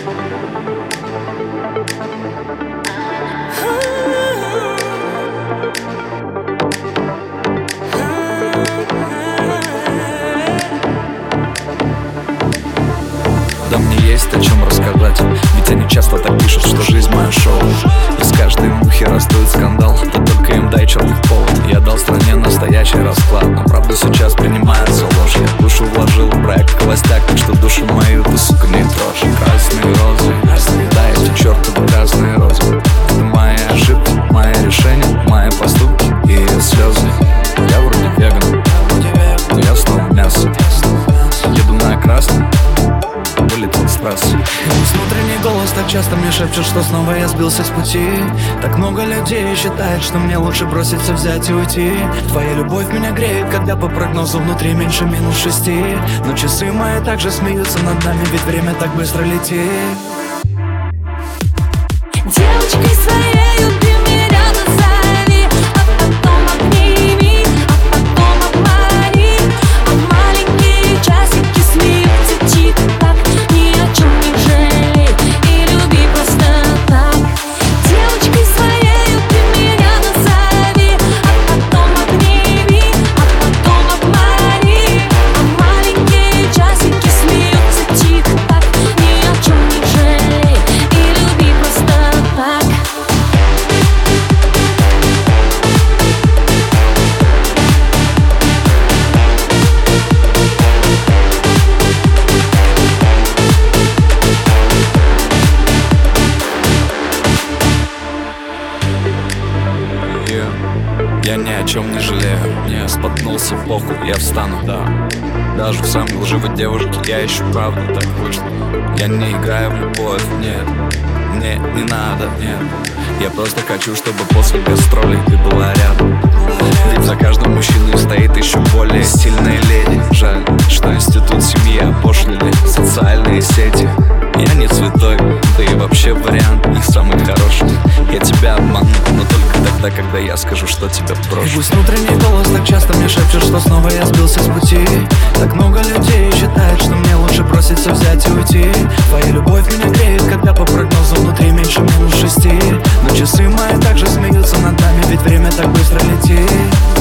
Да мне есть о чем рассказать, ведь они часто так пишут, что жизнь моя шоу. Из каждой мухи растет скандал, да только им дай чертов повод. Я дал стране настоящий расклад, но правда сейчас принимается ложь. Я душу вложил в проект «Холостяк», так что душу мою ты, сука, не трожь. Красные розы, да, эти чертовы красные розы. Это мои ошибки, мои решения, мои поступки и ее слезы. Я вроде веган, но я снова мясо. Еду на красный, вылетел с трассы. Внутренний голос так часто мне шепчет, что снова я сбился с пути. Так много людей считает, что мне лучше бросить все, взять и уйти. Твоя любовь меня греет, когда по прогнозу внутри меньше -6. Но часы мои также смеются над нами, ведь время так быстро летит. Девочкой своей ты меня назови, а потом обними, а потом обмани. А маленькие часики смеются тик-так, ни о чем не жалей и люби просто так. Девочкой своей ты меня назови, а потом обними, а потом обмани. А маленькие часики смеются тик-так, ни о чем не жалей и люби просто так. Я ни о чем не жалею, не споткнулся, похуй, я встану, да. Даже в самой лживой девушке я ищу правду, так вышло. Я не играю в любовь, нет, мне не надо, нет. Я просто хочу, чтобы после гастролей ты была рядом. Ведь за каждым мужчиной стоит еще более сильная леди. Жаль, что институт семьи опошлили социальные сети. Я не святой, да и вообще вариант не самый хороший. Я тебя обману, но только тогда, когда я скажу, что тебя брошу. И пусть внутренний голос так часто мне шепчет, что снова я сбился с пути. Так много людей считает, что мне лучше бросить все, взять и уйти. Твоя любовь меня греет, когда по прогнозу внутри меньше -6. Но часы мои также смеются над нами, ведь время так быстро летит.